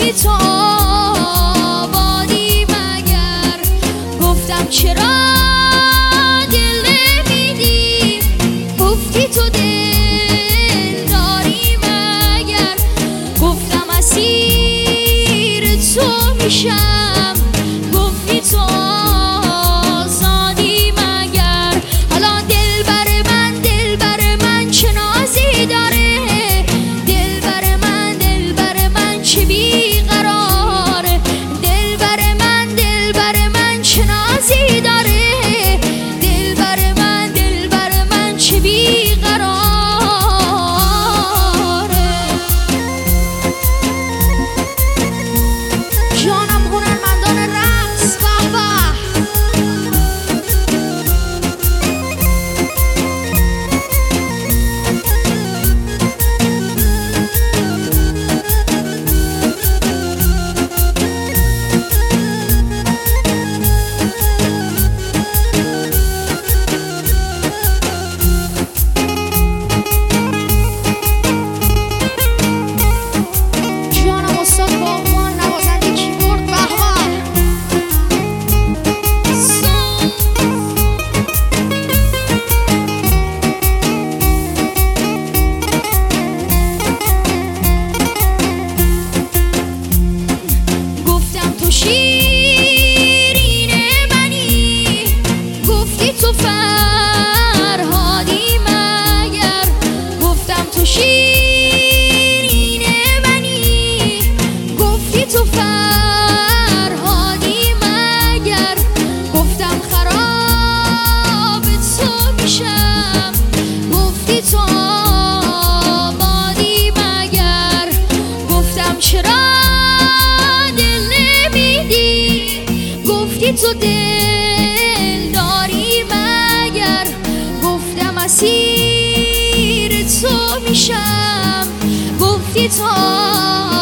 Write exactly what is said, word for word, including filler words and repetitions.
گفتی تو آبادی مگر، گفتم چرا دل نمیدی، گفتی تو دل داری مگر، گفتم اسیر تو میشم، گفتی تو آزادی مگر. حالا دل بر من دل بر من چه نازی داره، دل بر من دل بر من چه بیقراره، دل بر من دل بر من چه نازی داره، دل بر من دل بر من چه بیقراره. جانم هنرمندان رقص به به. جانم استاد باغبان نوازنده کیبورد به به. گفتم تو شیرین منی، گفتی تو فرهادی مگر، گفتم تو شیرین منی، گفتی تو فرهادی مگر، گفتم خراب تو میشم، گفتی تو آبادی مگر، گفتم چرا دل نمیدی، گفتی تو دل داری مگر، گفتم اسیر تو میشم، گفتی تو